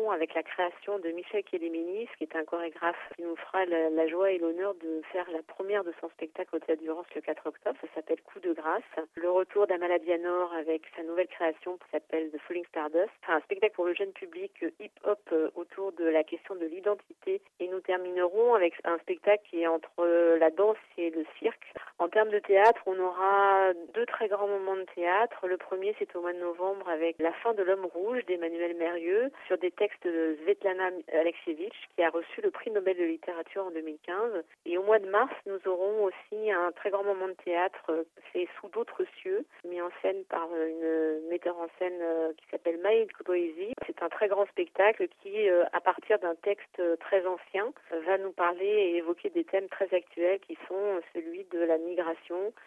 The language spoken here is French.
terminerons avec la création de Michel Kéléménis, qui est un chorégraphe qui nous fera la joie et l'honneur de faire la première de son spectacle au Théâtre Durance le 4 octobre. Ça s'appelle Coup de grâce. Le retour d'Amala Dianor avec sa nouvelle création qui s'appelle The Falling Stardust. Un spectacle pour le jeune public hip-hop autour de la question de l'identité. Et nous terminerons avec un spectacle qui est entre la danse et le cirque. En termes de théâtre, on aura 2 très grands moments de théâtre. Le premier, c'est au mois de novembre avec La fin de l'homme rouge d'Emmanuel Mérieux sur des textes de Svetlana Alexievitch qui a reçu le prix Nobel de littérature en 2015. Et au mois de mars, nous aurons aussi un très grand moment de théâtre fait Sous d'autres cieux, mis en scène par une metteur en scène qui s'appelle Maïd Koudoizi. C'est un très grand spectacle qui, à partir d'un texte très ancien, va nous parler et évoquer des thèmes très actuels qui sont celui de la migration,